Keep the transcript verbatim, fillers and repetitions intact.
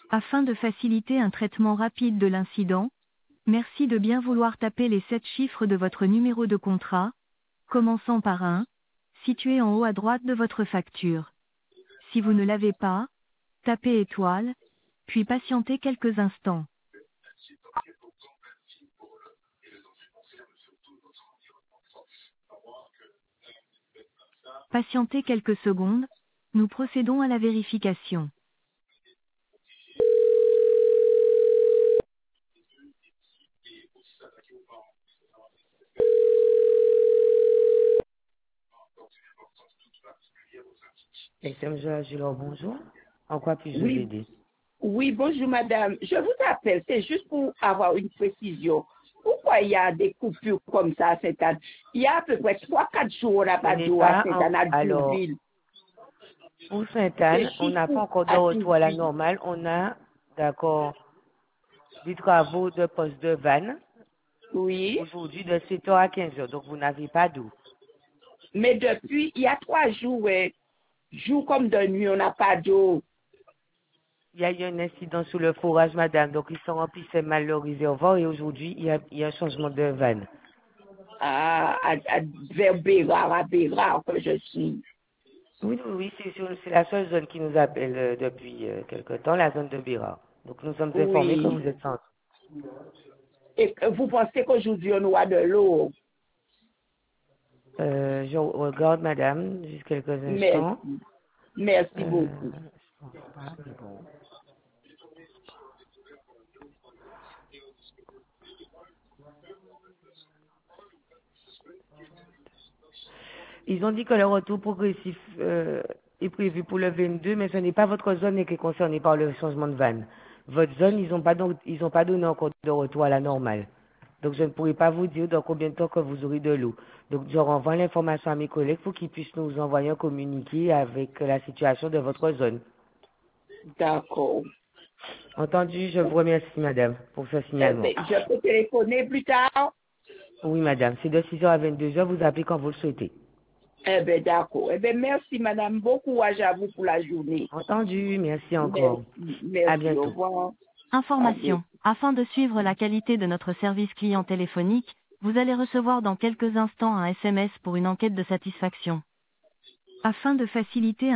Afin de faciliter un traitement rapide de l'incident, merci de bien vouloir taper les sept chiffres de votre numéro de contrat, commençant par un, situé en haut à droite de votre facture. Si vous ne l'avez pas, tapez étoile, puis patientez quelques instants. Patientez quelques secondes, nous procédons à la vérification. S M G Agilor, bonjour. En quoi puis-je vous Oui, aider? oui, bonjour madame. Je vous appelle, c'est juste pour avoir une précision. Pourquoi il y a des coupures comme ça à Sainte-Anne? Il y a à peu près trois quatre jours, on n'a Ce pas n'est d'eau à pas en... Sainte-Anne, à Alors, Diouville. pour C'est Sainte-Anne, on juste n'a pas pour encore de à retour à la Diouville. normale. On a, d'accord, des travaux de poste de vanne Oui, aujourd'hui de sept heures à quinze heures. Donc, vous n'avez pas d'eau. mais depuis, il y a trois jours, ouais, jour comme de nuit, on n'a pas d'eau. Il y a eu un incident sur le forage, madame. Donc, ils sont remplissaient mal le réservoir et aujourd'hui, il y a, il y a un changement de vanne. À, à, à, vers Bérard, à Bérard que je suis. Oui, oui, oui, c'est sur- c'est la seule zone qui nous appelle euh, depuis euh, quelque temps, la zone de Bérard. Donc, nous sommes informés que Oui. vous êtes sans. Et que vous pensez qu'aujourd'hui, on aura de l'eau? Euh, je regarde, madame, juste quelques instants. Merci. Merci Euh, beaucoup. je pense pas, mais bon. Ils ont dit que le retour progressif euh, est prévu pour le vingt-deux, mais ce n'est pas votre zone qui est concernée par le changement de vanne. Votre zone, ils n'ont pas, donc- ils ont pas donné encore de retour à la normale. Donc, je ne pourrai pas vous dire dans combien de temps que vous aurez de l'eau. Donc, je renvoie l'information à mes collègues pour qu'ils puissent nous envoyer un communiqué avec la situation de votre zone. D'accord. Entendu, je vous remercie, madame, pour ce Eh signalement. ben, je peux téléphoner plus tard? Oui, madame, c'est de six heures à vingt-deux heures, vous appelez quand vous le souhaitez. Eh bien, d'accord. Eh bien, merci, madame. Bon courage à vous pour la journée. Entendu, merci encore. Merci. À Merci. Au bientôt. revoir. À bientôt. Information. Afin de suivre la qualité de notre service client téléphonique, vous allez recevoir dans quelques instants un S M S pour une enquête de satisfaction. Afin de faciliter